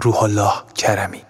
روح الله کرمی.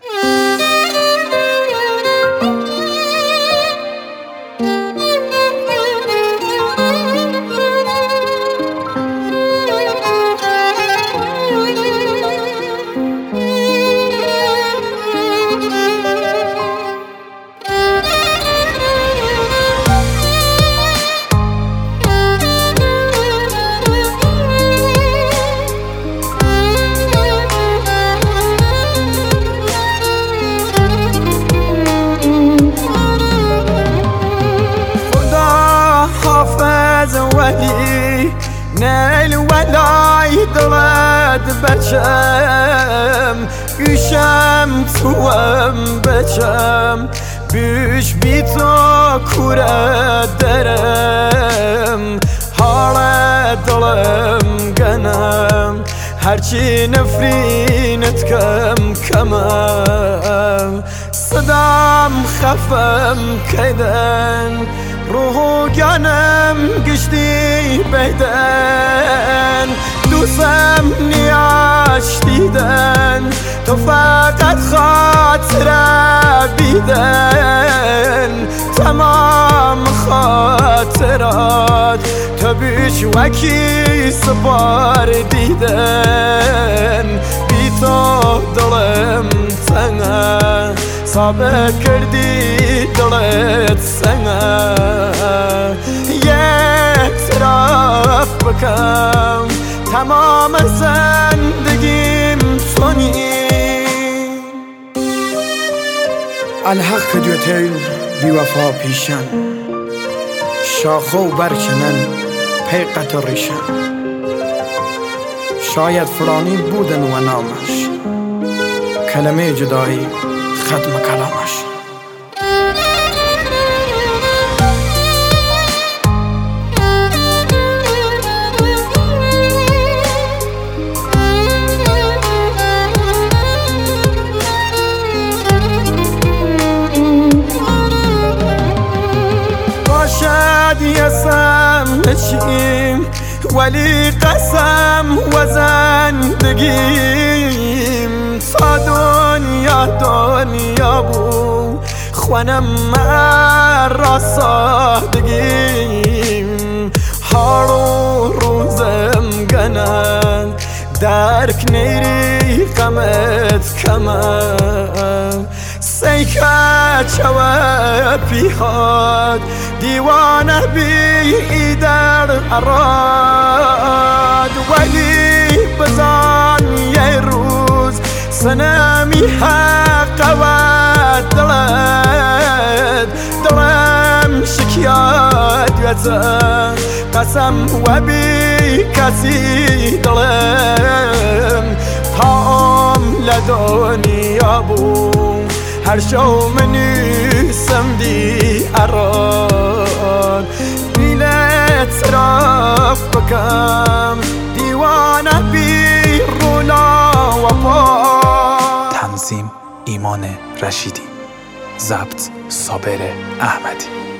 نیل ولای دلت بچم گوشم توام بچم بیش بی تو کوره درم حال دلم گنم هرچی نفرینت کمم صدام خفم کیدن روح جانم گشتی بدن دوستم نیاش دیدن تو فقط خاطره بیدن تمام خاطرات تو بیش وکی سپار دیدن بی تو دلم تنه صابه کردی دلت سنه یک طرف بکم تمام زندگیم تونی الحق دوتیل بی وفا پیشن شاخه و برچنن پیقت و ریشن شاید فلانی بودن و نامش کلمه جدایی ختم کلامش باشد یسم نشیم ولی قسم و زندگیم تا دنیا بود خوانم مرا سادگیم حال و روزم گنن درک نیری غمت کمم سیکه چوه پیهاد دیوانه بی در اراد ولی بزن یه روز سنمی حق و دلم شکیات یزن قسم و بی کسی دلم تام لدنیا بوم هر شو منیسم دی اراد بیلت رف بکم دیوانه بی رولا و پا. تنظیم ایمان رشیدی، ضبط صابر احمدی.